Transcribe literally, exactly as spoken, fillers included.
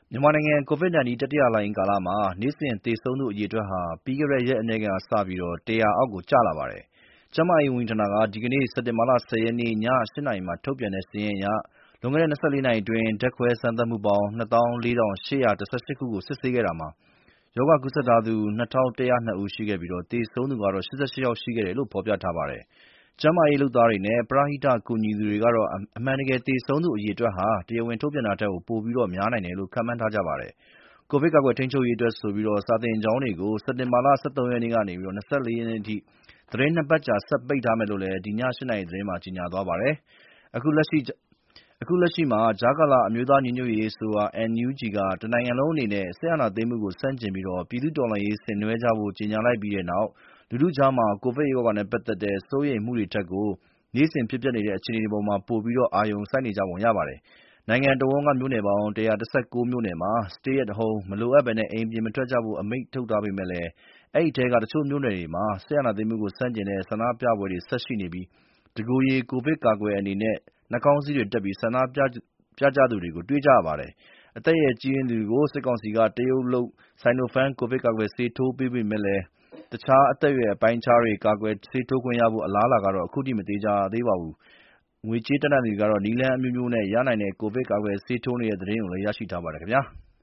မြန်မာနိုင်ငံ ကိုဗစ်-၁၉ တတိယလှိုင်းကာလမှာ နေ့စဉ်သေဆုံးသူအရေအတွက်ဟာ ပြီးခဲ့တဲ့ရက်အနည်းငယ်ကစပြီး ၁၀၀ အောက်ကို ကျလာပါတယ်။ ကျန်းမာရေးဝန်ကြီးဌာနက ဒီကနေ့ စက်တင်ဘာ ၁၀ ရက်နေ့ ည ၈ နာရီမှာထုတ်ပြန်တဲ့စာရင်းအရ လွန်ခဲ့တဲ့ ၂၄ နာရီအတွင်း ဓာတ်ခွဲစမ်းသပ်မှုပေါင်း ၂၄,၈၁၈ ခုကို စစ်ဆေးခဲ့တာမှာ ရောဂါကူးစက်ထားသူ ၂,၁၀၂ ဦးရှိခဲ့ပြီး သေဆုံးသူကတော့ ၈၈ ယောက်ရှိခဲ့တယ်လို့ ဖော်ပြထားပါတယ်။ ကျန်းမာရေးလုပ်သားတွေနဲ့ ပရဟိတကူညီသူတွေကတော့ အမှန်တကယ် သေဆုံးသူအရေအတွက်ဟာ တရားဝင်ထုတ်ပြန်တာထက် ပိုများနိုင်တယ်လို့ ခန့်မှန်းထားကြပါတယ်။ ကိုဗစ်ကာကွယ်ထိန်းချုပ်ရေးအတွက်ဆိုပြီး စာသင်ကျောင်းတွေကို စက်တင်ဘာ ၁၃ ရက်နေ့ကနေ ၂၄ ရက်နေ့အထိ သီတင်း ၂ ပတ်ကြာ ဆက်ပိတ်ထားမယ်လို့လည်း ဒီ ည ၈ နာရီသတင်းမှာ ကြေညာသွားပါတယ်။ အခုလက်ရှိမှာ ကြားကာလ အမျိုးသားညီညွတ်ရေးအစိုးရ အန် ယူ ဂျီ က တနိုင်ငံလုံးအနေနဲ့ စစ်အာဏာသိမ်းမှုကို ဆန့်ကျင်ပြီး ပြည်သူ့တော်လှန်ရေးဆင်နွှဲကြဖို့ ကြေညာလိုက်ပြီးတဲ့နောက် လူထုကြားမှာ ကိုဗစ်ရောဂါနဲ့ပတ်သက်တဲ့ စိုးရိမ်မှုတွေထက် နေ့စဉ်ဖြစ်ပျက်နေတဲ့ အခြေအနေတွေအပေါ် ပိုပြီး အာရုံစိုက်နေကြပုံရပါတယ်။ နိုင်ငံတဝန်းက မြို့နယ်ပေါင်း ၁၁၉ မြို့နယ်မှာ Stay at Home မလိုအပ်ဘဲ အိမ်ပြင်မထွက်ကြဖို့ အမိန့်ထုတ်ထားပေမယ့် အဲဒီထဲက တချို့မြို့နယ်တွေမှာ စစ်အာဏာသိမ်းမှုကိုဆန့်ကျင်တဲ့ ဆန္ဒပြပွဲတွေ ဆက်ရှိနေပြီး တကိုယ်ရေ ကိုဗစ်ကာကွယ်တဲ့အနေနဲ့ နှာခေါင်းစည်းတွေတပ်ပြီး ဆန္ဒပြကြသူတွေကို တွေ့ရပါတယ်။ အသက်အရွယ်ကြီးရင့်သူတွေကို စစ်ကောင်စီက တရုတ်လုပ် Sinopharm ကိုဗစ်ကာကွယ်ဆေးထိုးပေးပေမယ့် တခြားအသက်အရွယ်အပိုင်းအခြားတွေ ကာကွယ်ဆေးထိုးခွင့်ရဖို့ အလားအလာကတော့ ခုထိ မသေချာသေးပါဘူး။ ငွေကြေးတတ်နိုင်သူတွေကတော့ နည်းလမ်းအမျိုးမျိုးနဲ့ ရနိုင်တဲ့ ကိုဗစ်ကာကွယ်ဆေးထိုးနေတဲ့သတင်းတွေ ရရှိထားပါတယ်ခင်ဗျာ။